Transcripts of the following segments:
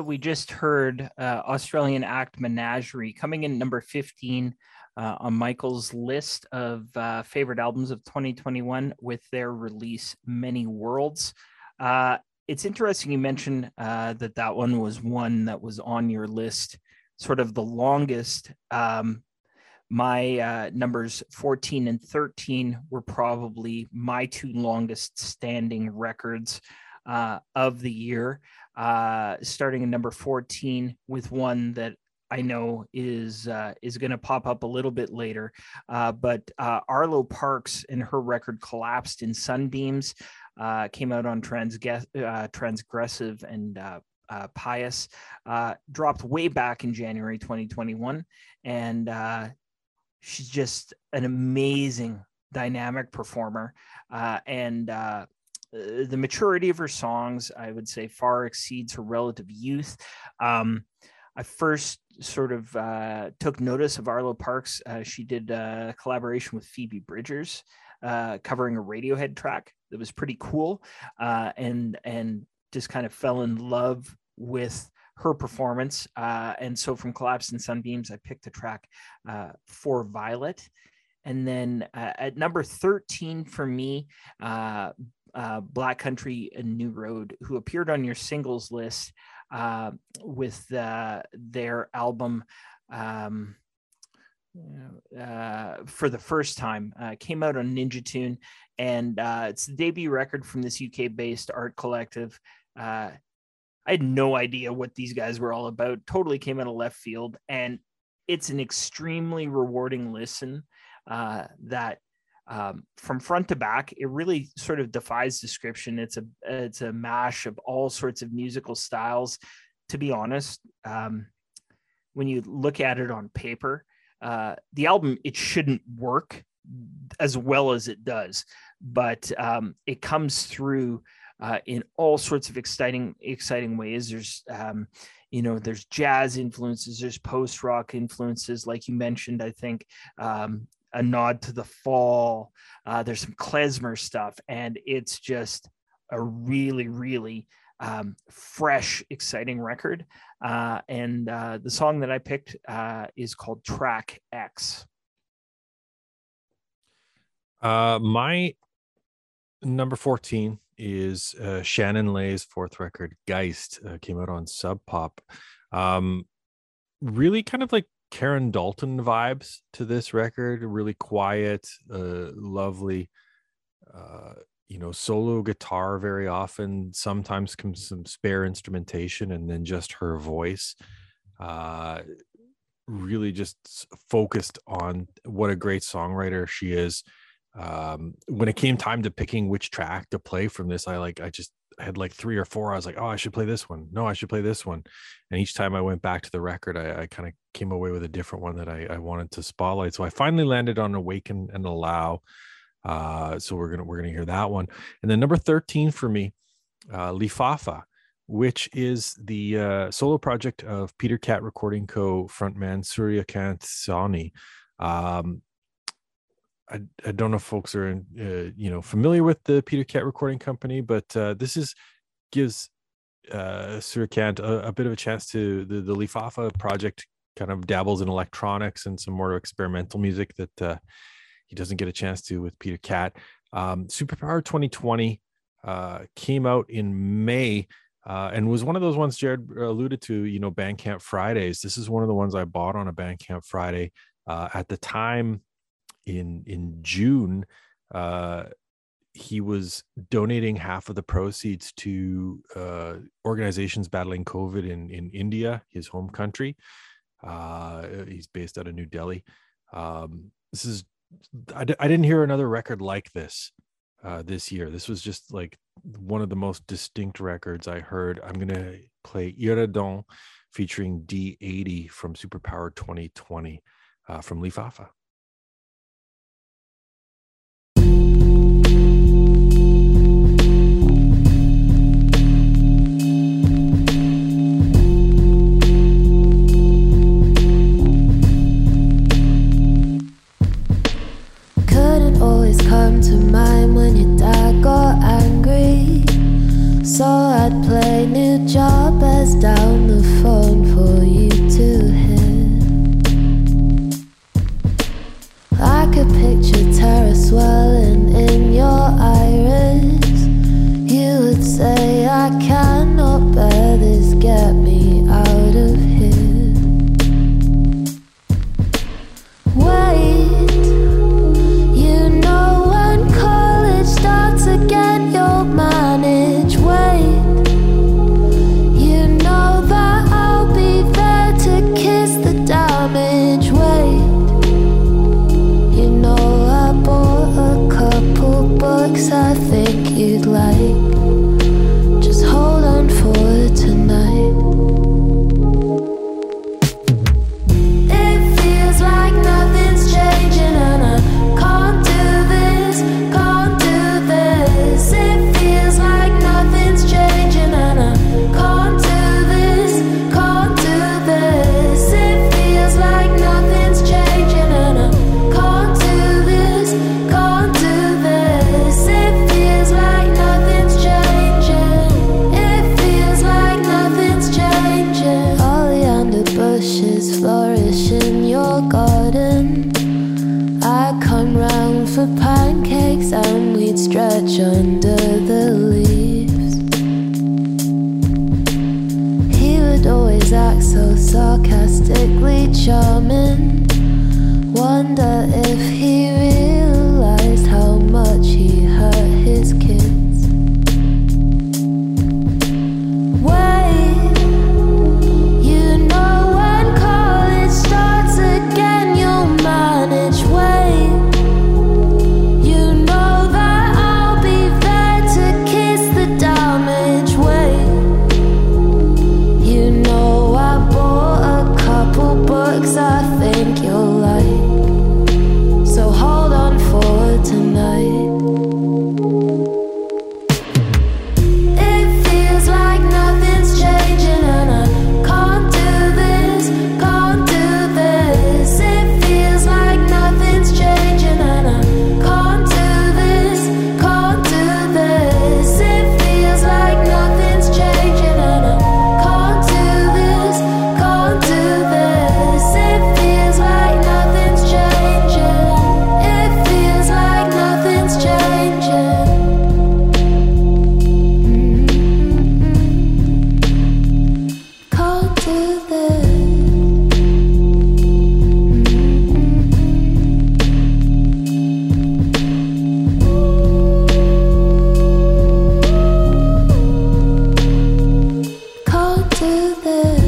So we just heard Australian act Menagerie coming in number 15 on Michael's list of favorite albums of 2021 with their release Many Worlds. It's interesting you mentioned that one was one that was on your list, sort of the longest. My numbers 14 and 13 were probably my two longest standing records of the year, starting at number 14 with one that I know is going to pop up a little bit later. But Arlo Parks and her record Collapsed in Sunbeams came out on Transgressive and Pious, dropped way back in January 2021. And she's just an amazing dynamic performer. And the maturity of her songs, I would say, far exceeds her relative youth. I first sort of took notice of Arlo Parks. She did a collaboration with Phoebe Bridgers, covering a Radiohead track that was pretty cool, and just kind of fell in love with her performance. And so from Collapsed in Sunbeams, I picked a track For Violet. And then at number 13 for me, Black Country and New Road, who appeared on your singles list with their album For the First Time, came out on Ninja Tune, and it's the debut record from this UK-based art collective. I had no idea what these guys were all about, totally came out of left field, and it's an extremely rewarding listen that from front to back, it really sort of defies description. It's a mash of all sorts of musical styles. To be honest, when you look at it on paper, the album, it shouldn't work as well as it does, but it comes through in all sorts of exciting ways. There's there's jazz influences, there's post-rock influences, like you mentioned, I think, a nod to The Fall. There's some klezmer stuff, and it's just a really, really fresh, exciting record. And the song that I picked is called Track X. My number 14 is Shannon Leigh's fourth record, Geist, came out on Sub Pop. Really kind of like Karen Dalton vibes to this record, really quiet, lovely, solo guitar very often, sometimes some spare instrumentation, and then just her voice. Really just focused on what a great songwriter she is. When it came time to picking which track to play from this, I had like 3 or 4. I was like, oh, I should play this one. No, I should play this one. And each time I went back to the record, I kind of came away with a different one that I wanted to spotlight. So I finally landed on Awaken and Allow. So we're gonna hear that one. And then number 13 for me, Lifafa, which is the solo project of Peter Cat Recording Co. frontman Suryakant Sawhney. I don't know if folks are familiar with the Peter Cat Recording Company, but this gives Suryakant a bit of a chance to the Lifafa project. Kind of dabbles in electronics and some more experimental music that he doesn't get a chance to with Peter Cat. Superpower 2020 came out in May and was one of those ones Jared alluded to. Bandcamp Fridays. This is one of the ones I bought on a Bandcamp Friday at the time. In June, he was donating half of the proceeds to organizations battling COVID in India, his home country. He's based out of New Delhi. I didn't hear another record like this this year. This was just like one of the most distinct records I heard. I'm gonna play Iradon featuring D80 from Superpower 2020 from Lifafa. Come to mind when your dad got angry, so I'd play new jobbers down the for pancakes and we'd stretch under the leaves. He would always act so sarcastically charming. Wonder if he realized how much he hurt his kids. Wait, you know when college starts again, you'll manage. Wait, you know that I'll be there to kiss the damage. Wait, you know I bought a couple books I think you'll like. So hold on for tonight. It feels like nothing's changing and I can't do this, can't do this. It feels like nothing's changing and I can't do this, can't do this. It feels like nothing's changing and I can't do this, can't do this. It feels like nothing's changing. It feels like nothing's changing. Can't do this. Can't do this.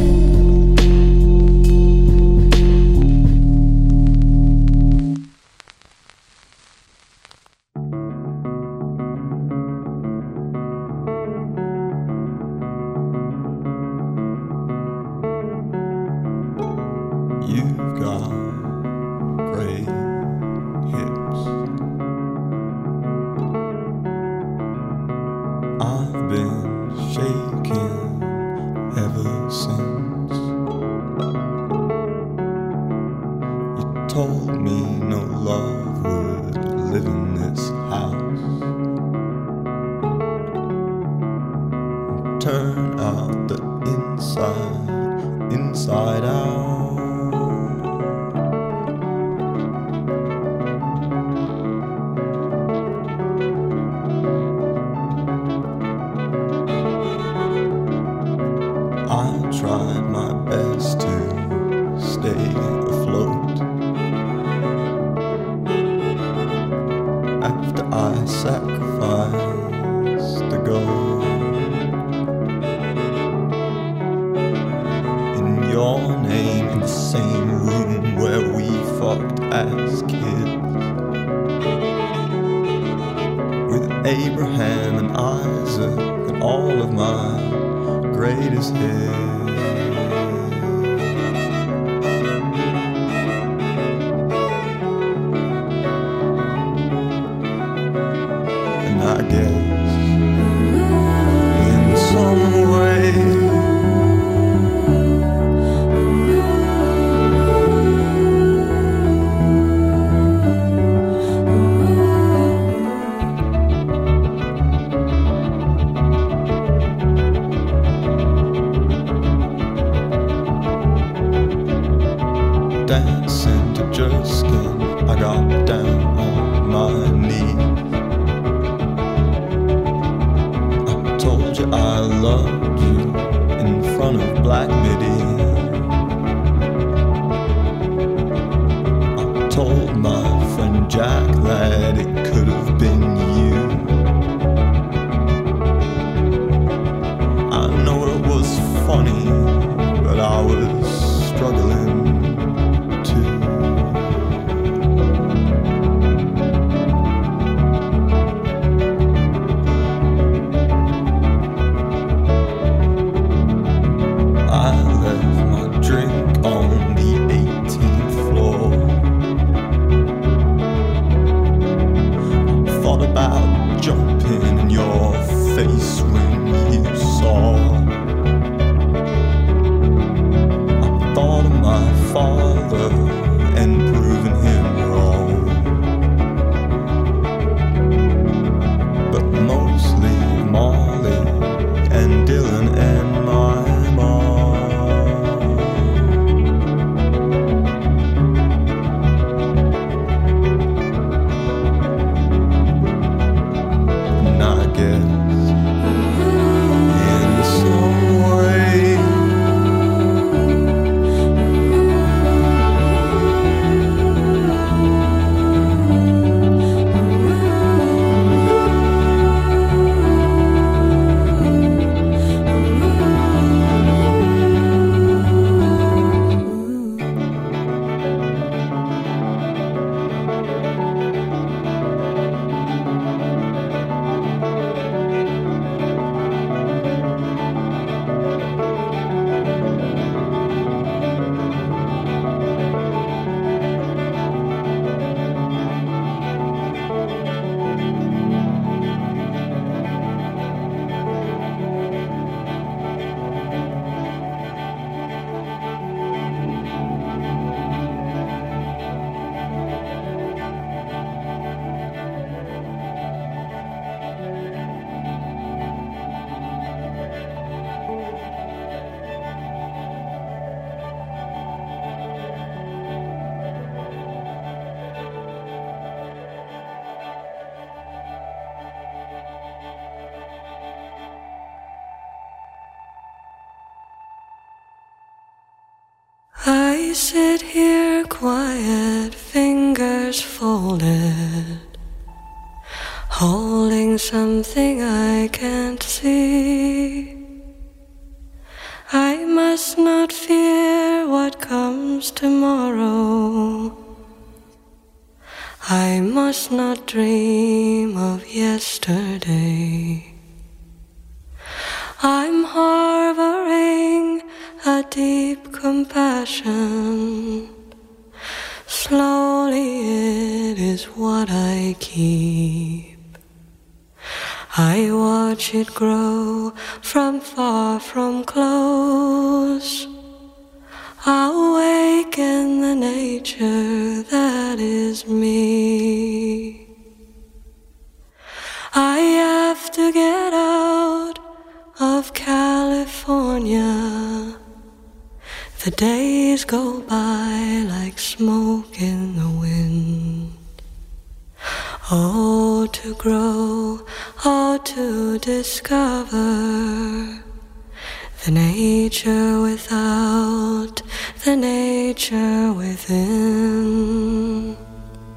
You've got great hips. I've been shaking ever since you told me no love would live in this house. Turn out the inside out. I tried my best to stay afloat after I sacrificed the gold. In your name, in the same room where we fucked as kids, with Abraham and Isaac and all of my greatest hits. And I guess in some way dancing to Jerskin, I got down on my knees. I told you I loved you in front of Black Midi. I told my friend Jack that it could have been you. I know it was funny, but I was struggling. Jumping in your face when you saw. I thought of my father and proving him wrong, but mostly Molly and Dylan and my mom. I sit here quiet, fingers folded, holding something I can't see. I must not fear what comes tomorrow. I must not dream of yesterday. I'm harboring a deep compassion. Slowly it is what I keep. I watch it grow from far, from close. Awaken the nature that is me. I have to get out of California. The days go by like smoke in the wind. Oh, to grow, oh, to discover the nature without, the nature within.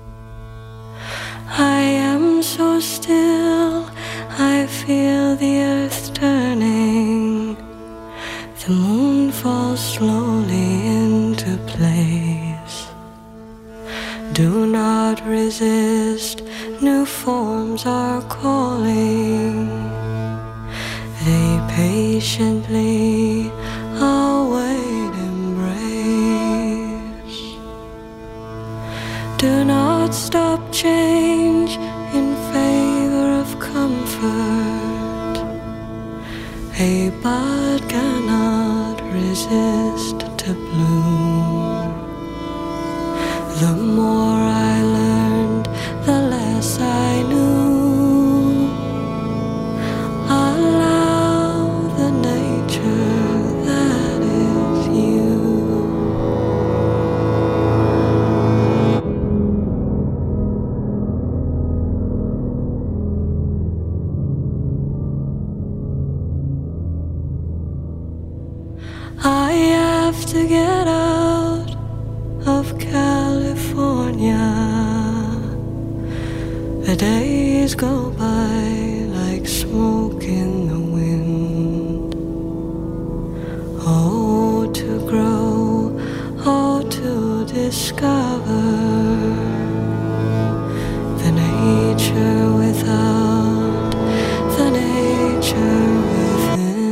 I am so still, I feel the earth turning. The moon falls slowly into place. Do not resist, new forms are calling. They patiently await embrace. Do not stop change in favor of comfort. A bud cannot resist to bloom. The more I learned, the less I knew. Allow the nature that is you. I have to get out of California. The days go by like smoke in the wind. Oh, to grow, oh, to discover the nature without, the nature within.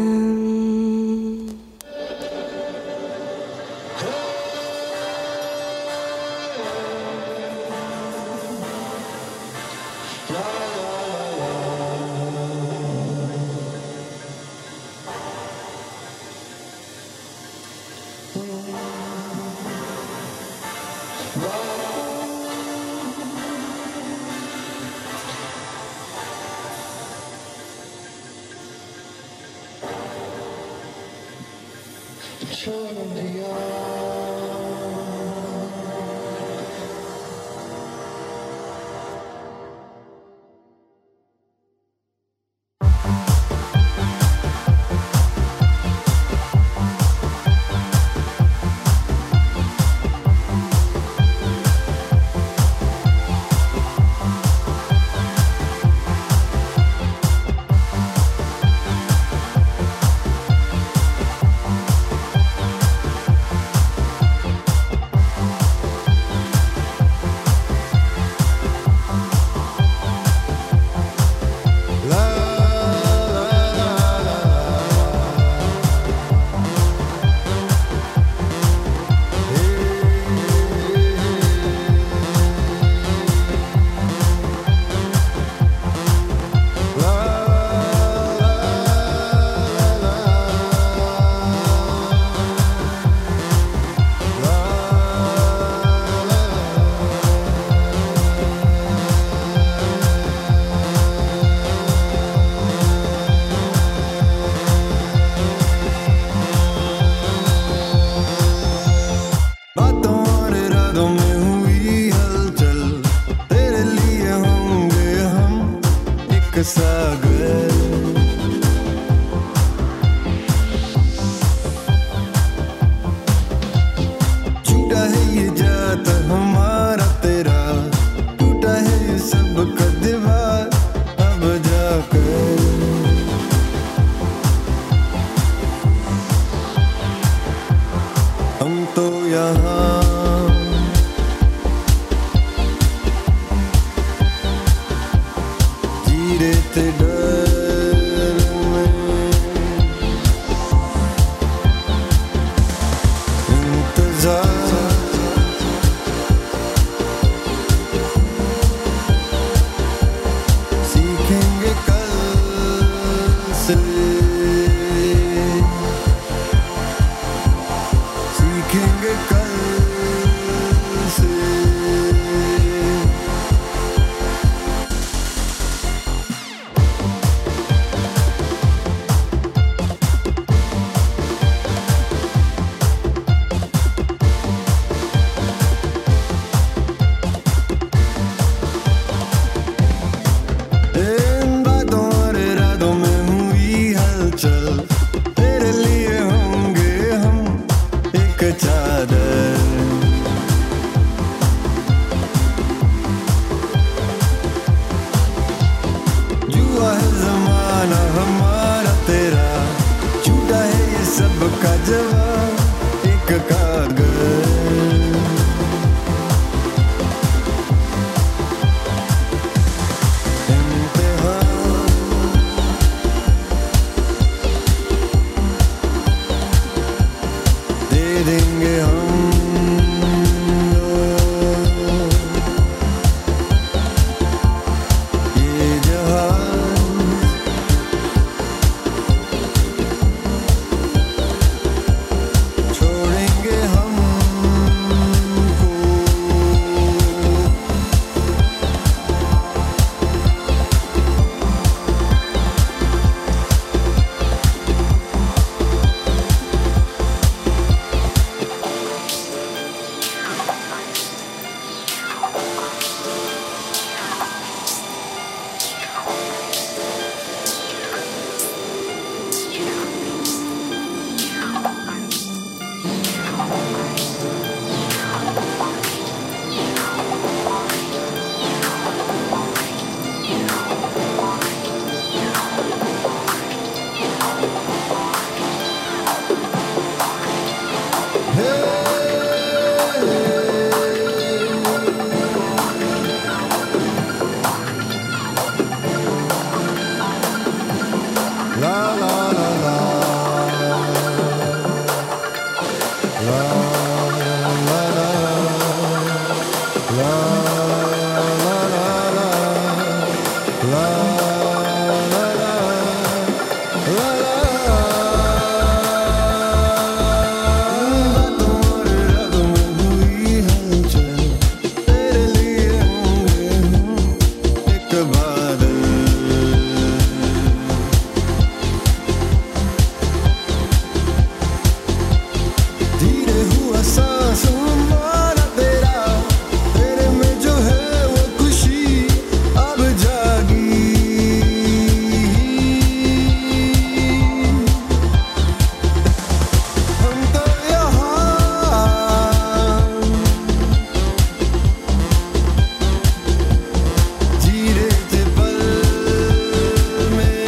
सीखेंगे कल से, सीखेंगे कल से। इन बातों और इरादों में हुई हलचल, तेरे लिए होंगे हम एक चादर। जुआ है जमाना हमारा तेरा, झूठा है ये सब का जवाब एक कागज। दे देंगे हम ये जहान, छोड़ेंगे हमको। La la la la, la la la la, la la la la, la la बातों और इरादों में हुई हलचल, तेरे लिए होंगे हम एक बादल। धीरे हुआ सांस हमारा तेरा, तेरे में जो है वो खुशी अब जागी। हम तो यहाँ जी रहे थे पल में,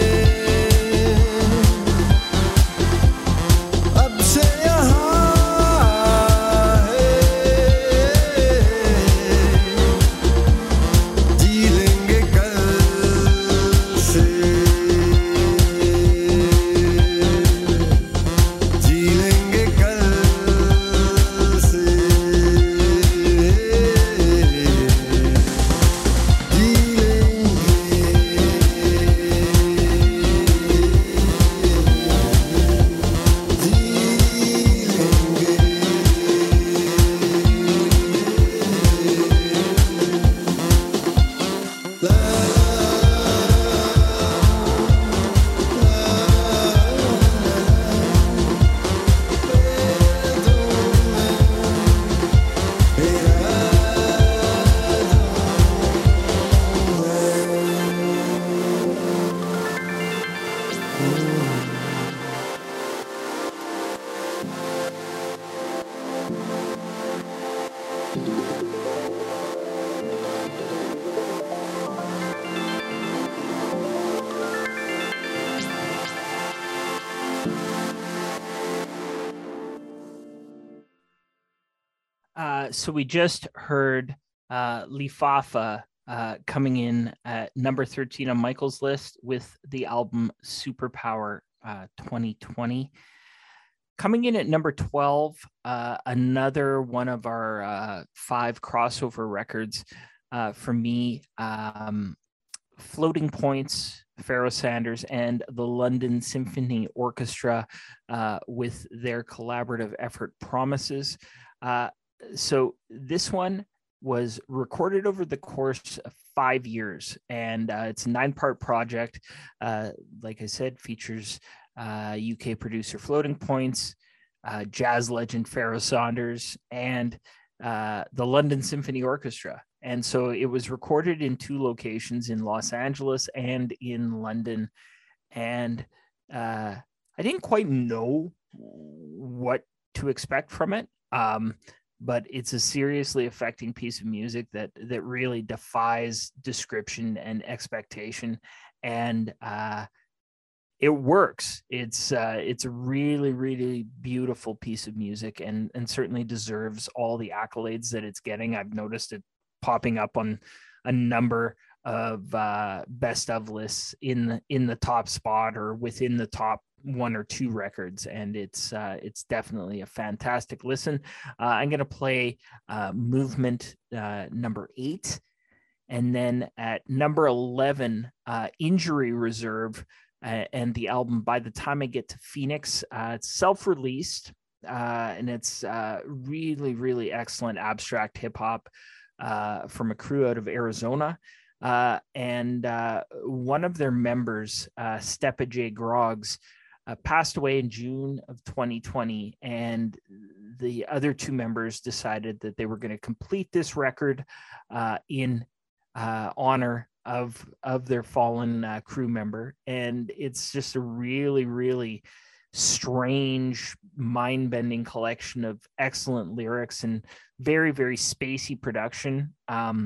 अब से यहाँ है, जी लेंगे कल से, जी लेंगे कल से, जी So we just heard Lifafa coming in at number 13 on Michael's list with the album Superpower 2020. Coming in at number 12, another one of our 5 crossover records for me, Floating Points, Pharoah Sanders, and the London Symphony Orchestra with their collaborative effort Promises. So this one was recorded over the course of 5 years, and it's a 9-part project. Like I said, features UK producer Floating Points, jazz legend Pharoah Sanders, and the London Symphony Orchestra. And so it was recorded in 2 locations, in Los Angeles and in London. And I didn't quite know what to expect from it. But it's a seriously affecting piece of music that really defies description and expectation. And it works. It's a really, really beautiful piece of music, and certainly deserves all the accolades that it's getting. I've noticed it popping up on a number of best of lists in the top spot or within the top 1 or 2 records, and it's definitely a fantastic listen. I'm going to play Movement number 8, and then at number 11, Injury Reserve, and the album By the Time I Get to Phoenix. It's self-released, and it's really, really excellent abstract hip hop from a crew out of Arizona. And one of their members, Stepa J. Groggs, passed away in June of 2020, and the other 2 members decided that they were going to complete this record in honor of their fallen crew member. And it's just a really, really strange, mind-bending collection of excellent lyrics and very, very spacey production.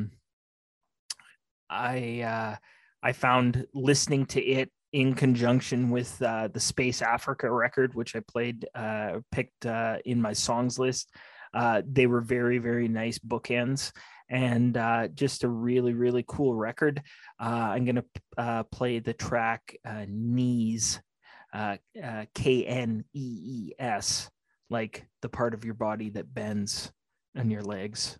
I found listening to it in conjunction with the Space Africa record, which I picked in my songs list. They were very, very nice bookends, and just a really, really cool record. I'm going to play the track Knees, Knees, like the part of your body that bends on your legs.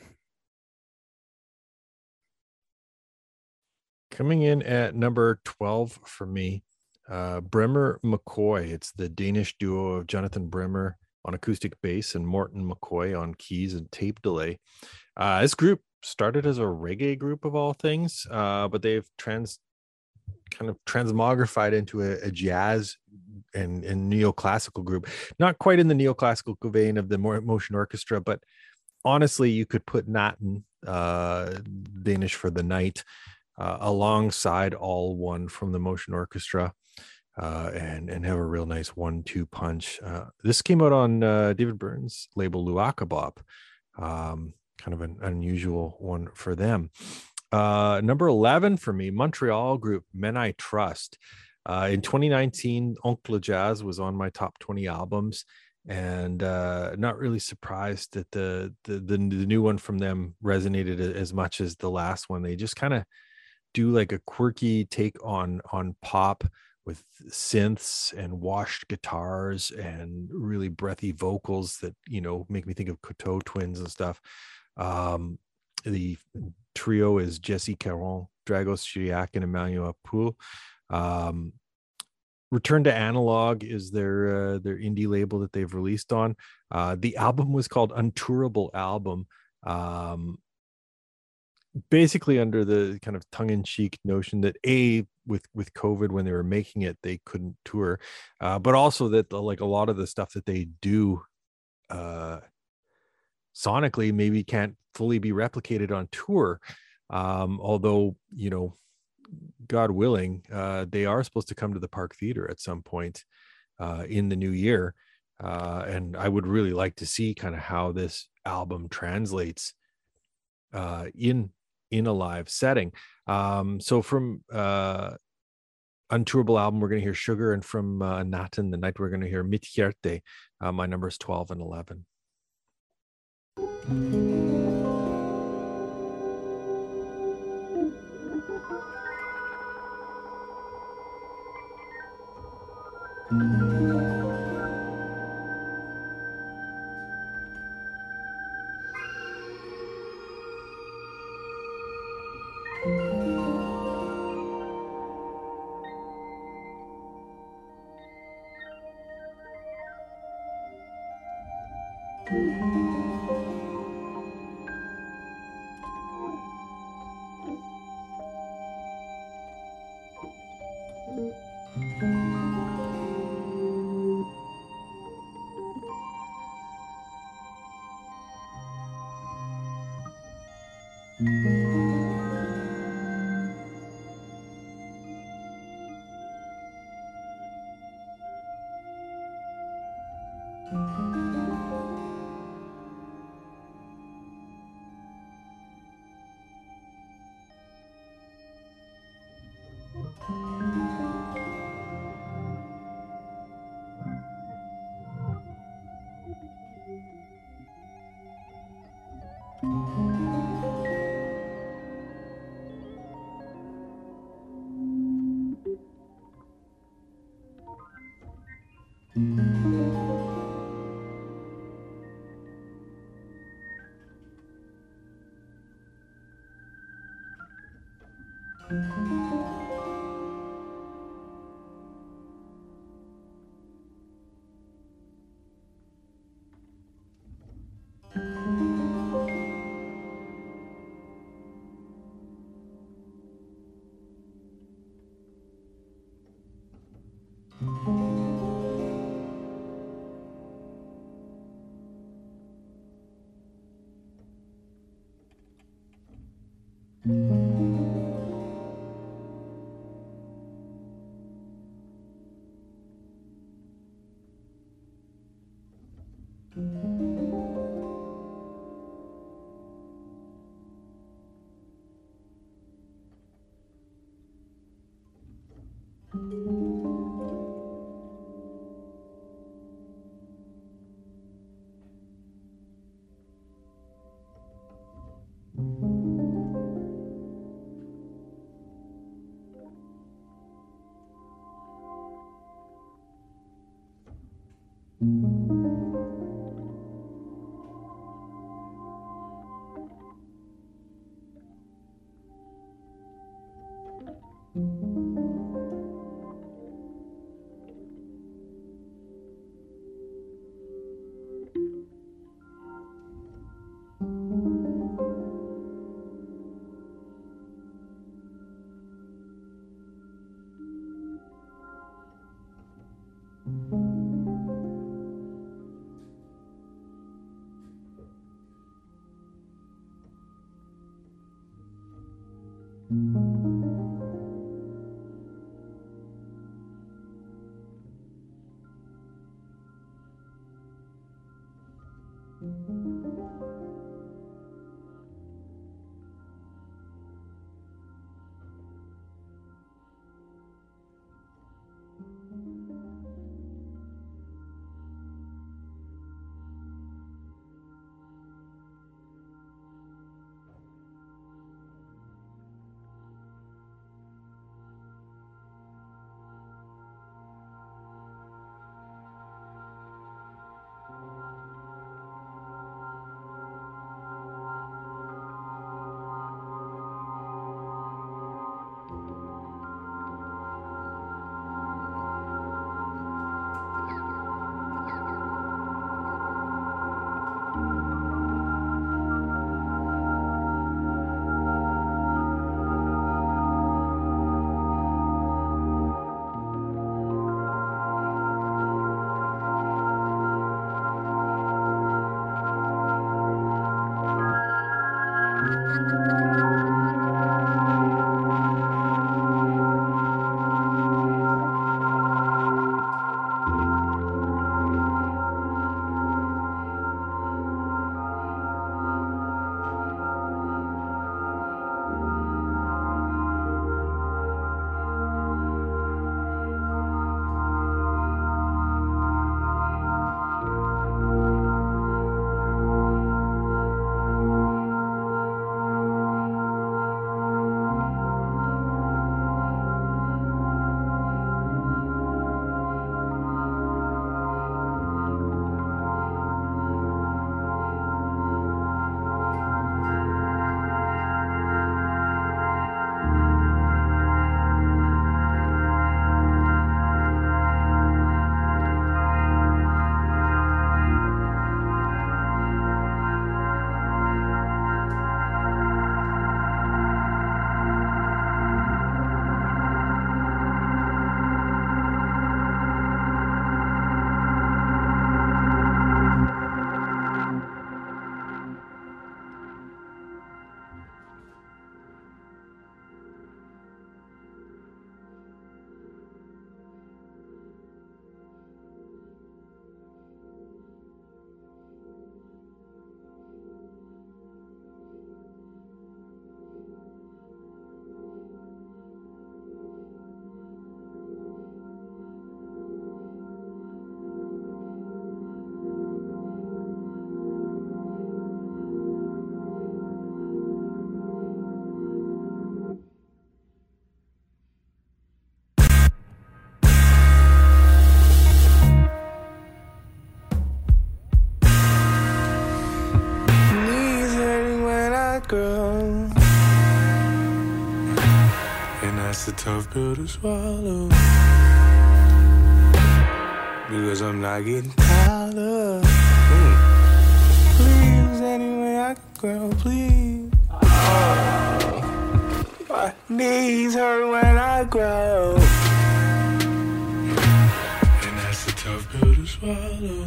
Coming in at number 12 for me, Bremer McCoy. It's the Danish duo of Jonathan Bremer on acoustic bass and Morten McCoy on keys and tape delay. This group started as a reggae group of all things, but they've kind of transmogrified into a jazz and neoclassical group. Not quite in the neoclassical vein of the Motion Orchestra, but honestly, you could put Natten, Danish for the night, alongside All One from the Motion Orchestra, and have a real nice 1-2 punch. This came out on David Byrne's label Luaka Bop. Kind of an unusual one for them. Number 11 for me, Montreal group Men I Trust. In 2019, Oncle Jazz was on my top 20 albums, and not really surprised that the new one from them resonated as much as the last one. They just kind of do like a quirky take on pop with synths and washed guitars and really breathy vocals that, make me think of Coteau Twins and stuff. The trio is Jesse Caron, Dragos Chiriac, and Emmanuel Poul. Return to Analog is their indie label that they've released on. The album was called Untourable Album. Basically under the kind of tongue-in-cheek notion that with COVID, when they were making it, they couldn't tour, but also that like a lot of the stuff that they do sonically maybe can't fully be replicated on tour, although God willing, they are supposed to come to the Park Theater at some point in the new year, and I would really like to see kind of how this album translates in a live setting. So from Untourable Album, we're going to hear Sugar, and from Natten, the night, we're going to hear Mitt Hjerte. My numbers 12 and 11. that's a tough pill to swallow. Because I'm not getting tired of. Please, anyway I can grow, please. My knees hurt when I grow. And that's a tough pill to swallow.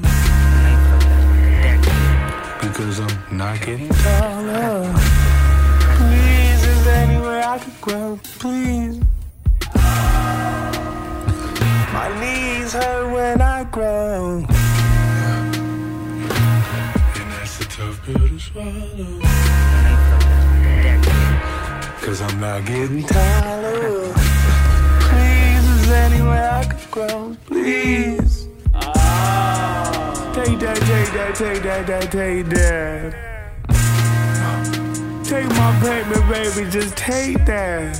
Because I'm not getting taller. Please, is there any way I could grow? Please. My knees hurt when I grow. And that's a tough pill to swallow. Cause I'm not getting taller. Please, is there any way I could grow? Please. Take that, take that, take that, that, take that. Take my payment, baby, just take that.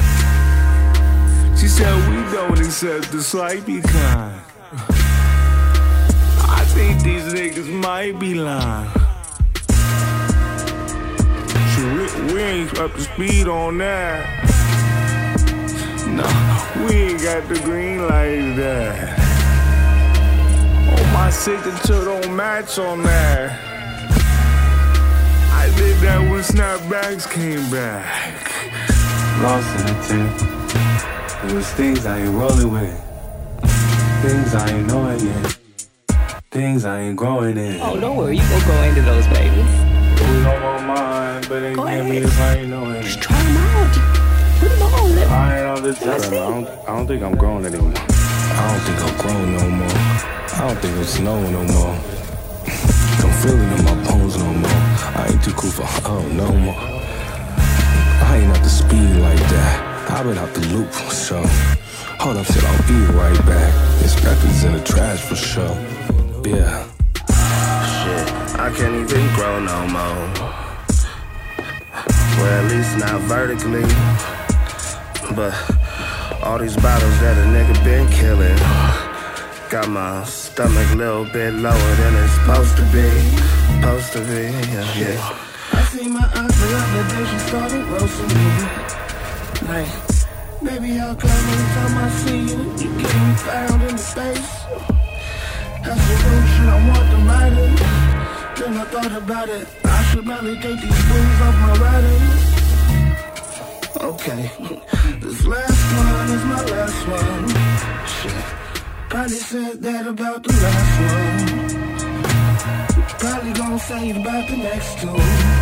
She said we don't accept the sleepy kind. I think these niggas might be lying. We ain't up to speed on that. No, we ain't got the green like that. Oh, my signature don't match on that. I did that when snapbacks came back. Lost in the tip. It was things I ain't rolling with. Things I ain't knowing yet. Things I ain't growing in. Oh, don't worry, you gon' grow into those, baby. We don't want mine, but they give me if I ain't knowing. Just try them out. Put them on. I ain't all the time. I don't think I'm growing anymore. I don't think I'm growing no more. I don't think it's snowing no more. I'm feeling in my bones no more. I ain't too cool for no more. I ain't at the speed like that. I've been out the loop for sure. Hold up, shit, I'll be right back. This record's in the trash for sure. Yeah. Shit, I can't even grow no more. Well, at least not vertically. But all these bottles that a nigga been killing got my stomach a little bit lower than it's supposed to be. Supposed to be, yeah. I see my aunt the other day, she started roasting me. Like, baby, how come every time I see you, you get me found in the face? That's the real shit, I want the writing. Then I thought about it, I should probably take these booze off my writing. Okay, this last one is my last one. Shit, probably said that about the last one. Probably gonna say it about the next two.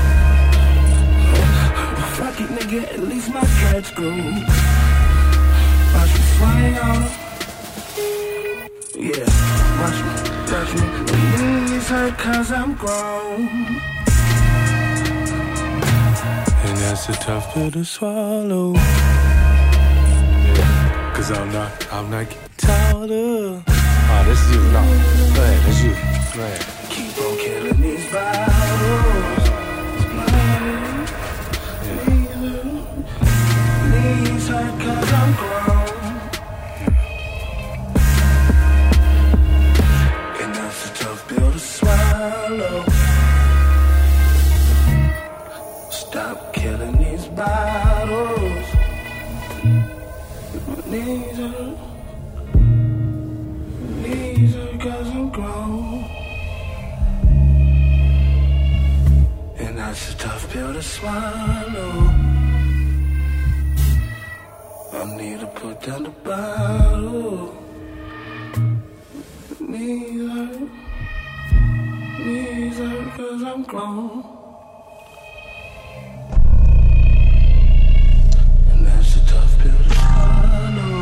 Fuck it, nigga, at least my dreads grew. Watch me swing on her. Yeah, watch me. My knees hurt cause I'm grown. And that's a tough pill to swallow. Yeah, cause I'm not getting tired of. Oh, this is you, no. Go ahead, that's you. Go ahead. Keep on killing these bottles. Knees hurt cause I'm grown. And that's a tough pill to swallow. Stop killing these bottles. My knees hurt cause I'm grown. And that's a tough pill to swallow. I need to put down the bottle. Knees hurt cause I'm grown. And that's a tough pill to swallow.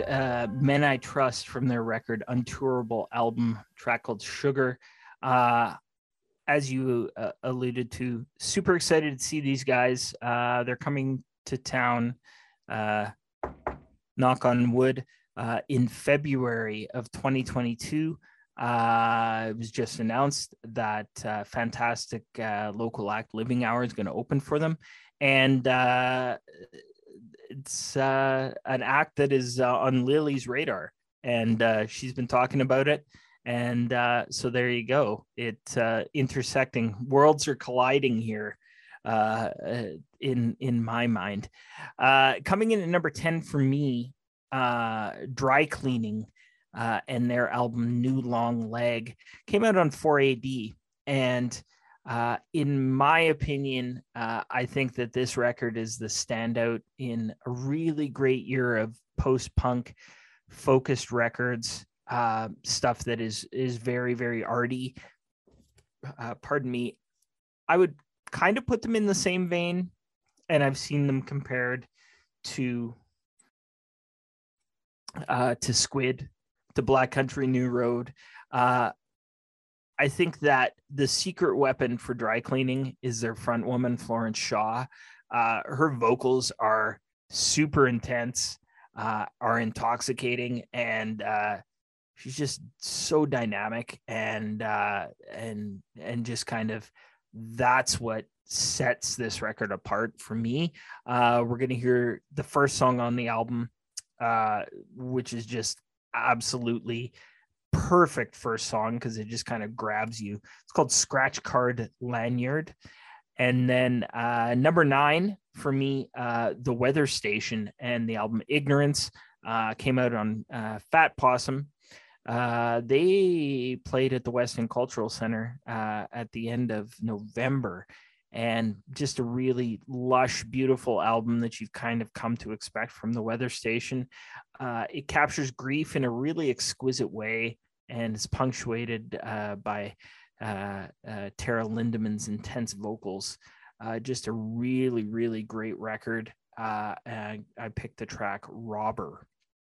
Men I Trust from their record Untourable album, track called Sugar. As you alluded to, super excited to see these guys. They're coming to town, knock on wood, in February of 2022. It was just announced that fantastic local act Living Hour is going to open for them. And it's an act that is on Lily's radar. And she's been talking about it. And so there you go. It intersecting, worlds are colliding here in my mind. Coming in at number 10 for me, Dry Cleaning and their album New Long Leg came out on 4AD. And in my opinion, I think that this record is the standout in a really great year of post-punk focused records. Stuff that is very, very arty. Pardon me. I would kind of put them in the same vein, and I've seen them compared to Squid, to Black Country New Road. I think that the secret weapon for Dry Cleaning is their front woman, Florence Shaw. Her vocals are super intense, are intoxicating, and she's just so dynamic, and just kind of, that's what sets this record apart for me. We're going to hear the first song on the album, which is just absolutely perfect first song because it just kind of grabs you. It's called Scratch Card Lanyard. And then number 9 for me, The Weather Station and the album Ignorance came out on Fat Possum. They played at the Weston Cultural Center at the end of November, and just a really lush, beautiful album that you've kind of come to expect from The Weather Station. It captures grief in a really exquisite way, and it's punctuated by Tara Lindemann's intense vocals. Just a really, really great record. And I picked the track Robber.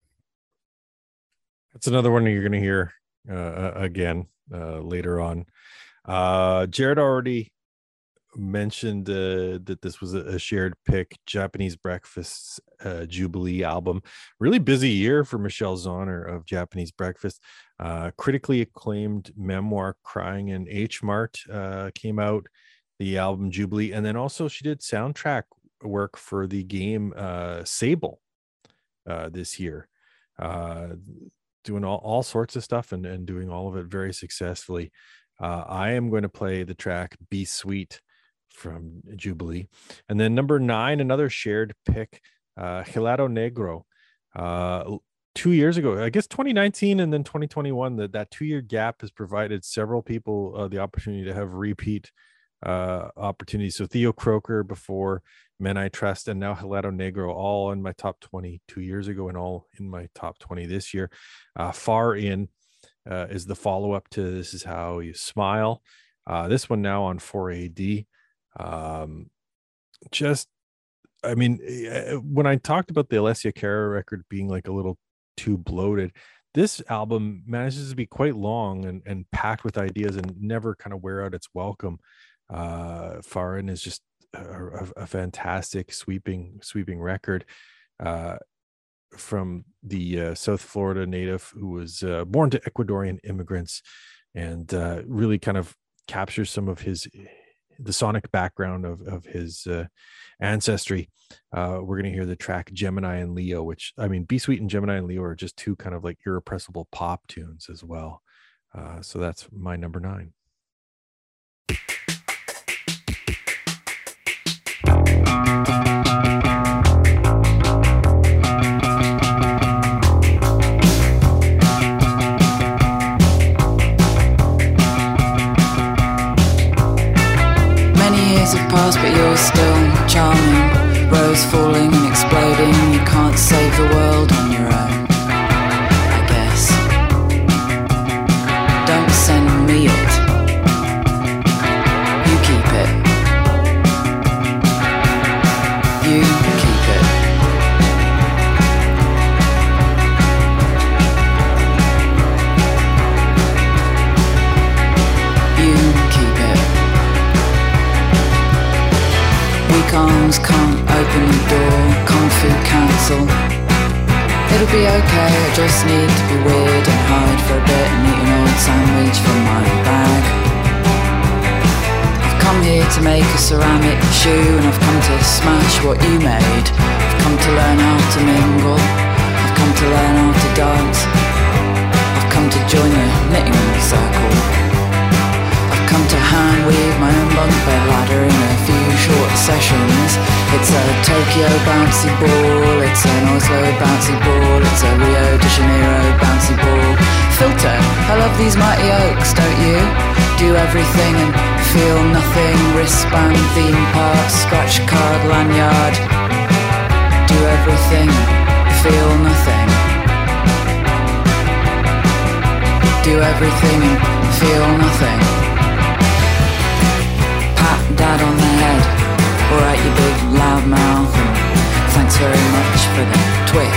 That's another one you're going to hear again later on. Jared already mentioned that this was a shared pick, Japanese Breakfast's Jubilee album. Really busy year for Michelle Zauner of Japanese Breakfast. Critically acclaimed memoir Crying in H Mart came out, the album Jubilee, and then also she did soundtrack work for the game Sable this year. Doing all sorts of stuff and doing all of it very successfully. I am going to play the track Be Sweet from Jubilee. And then number 9, another shared pick, Helado Negro. 2 years ago, I guess 2019 and then 2021, that 2-year gap has provided several people the opportunity to have repeat opportunities. So Theo Croker before, Men I Trust, and now Helado Negro, all in my top 20 2 years ago and all in my top 20 this year. Far In is the follow-up to This Is How You Smile. This one now on 4AD. When I talked about the Alessia Cara record being like a little too bloated, this album manages to be quite long and packed with ideas and never kind of wear out its welcome. Far In is just a fantastic sweeping record from the South Florida native who was born to Ecuadorian immigrants, and really kind of captures some of the sonic background of his ancestry. We're going to hear the track Gemini and Leo, which, I mean, Be Sweet and Gemini and Leo are just two kind of like irrepressible pop tunes as well. So that's my number 9. Past, but you're still charming. Rose falling and exploding. You can't save the world on your own, I guess. Don't send me it. You keep it. You keep it. Songs can't open the door, Kung Fu cancel. It'll be okay, I just need to be weird and hide for a bit and eat an old sandwich from my bag. I've come here to make a ceramic shoe and I've come to smash what you made. I've come to learn how to mingle, I've come to learn how to dance. I've come to join the knitting circle. I've come to hand weave my own bunk bed ladder in a few short sessions. It's a Tokyo bouncy ball, it's an Oslo bouncy ball, it's a Rio de Janeiro bouncy ball. Filter, I love these mighty oaks, don't you? Do everything and feel nothing. Wristband, theme park, scratch card, lanyard. Do everything, feel nothing. Do everything and feel nothing. Pat dad on the head, alright you big loud mouth, and thanks very much for the Twix.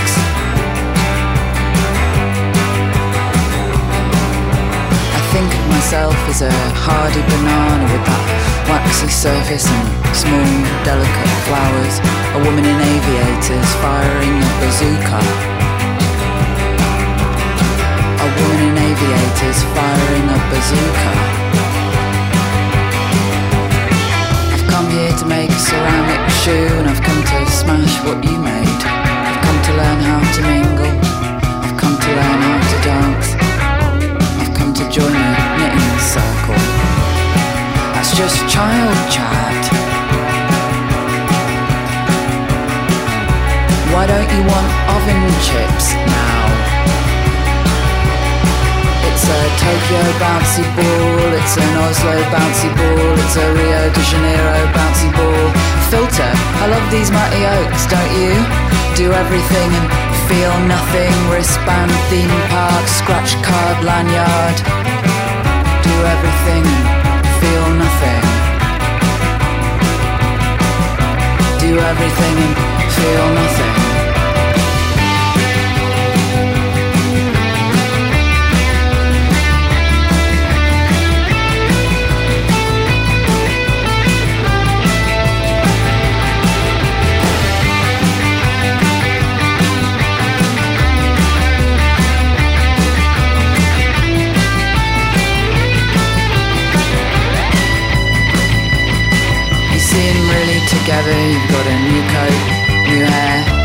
I think of myself as a hardy banana with that waxy surface and small delicate flowers. A woman in aviators firing a bazooka. A woman in aviators firing a bazooka. I've come here to make a ceramic shoe and I've come to smash what you made. I've come to learn how to mingle, I've come to learn how to dance. I've come to join a knitting circle. That's just child chat. Why don't you want oven chips now? It's a Tokyo bouncy ball, it's an Oslo bouncy ball, it's a Rio de Janeiro bouncy ball. Filter, I love these mighty oaks, don't you? Do everything and feel nothing. Wristband, theme park, scratch card, lanyard. Do everything and feel nothing. Do everything and feel nothing. Together, you've got a new coat, new hair,